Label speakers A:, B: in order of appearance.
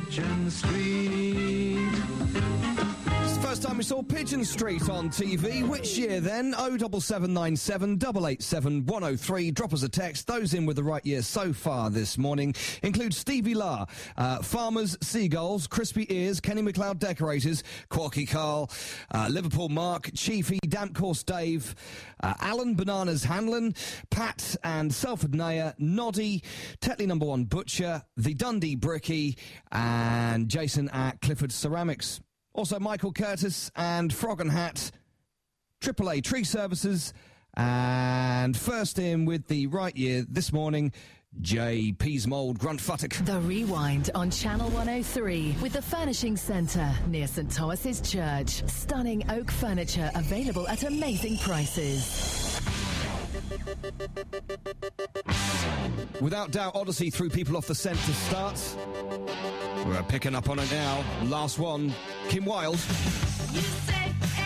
A: Pigeon Street.
B: It's the first time we saw Pigeon Street on TV. Which year then? 07797 887 103. Drop us a text. Those in with the right year so far this morning include Stevie La, Farmers, Seagulls, Crispy Ears, Kenny McLeod Decorators, Quirky Carl, Liverpool Mark, Chiefy, Damp Course Dave, Alan Bananas Hanlon, Pat and Selford Nayer, Noddy, Tetley No. 1 Butcher, the Dundee Bricky, and Jason at Clifford Ceramics. Also Michael Curtis and Frog and Hat, AAA Tree Services, and first in with the right year this morning, J. Peasmold Gruntfuttock.
C: The Rewind on Channel 103 with the Furnishing Centre near St Thomas's Church. Stunning oak furniture available at amazing prices.
B: Without doubt, Odyssey threw people off the scent to start. We're picking up on it now. Last one, Kim Wilde.
D: You say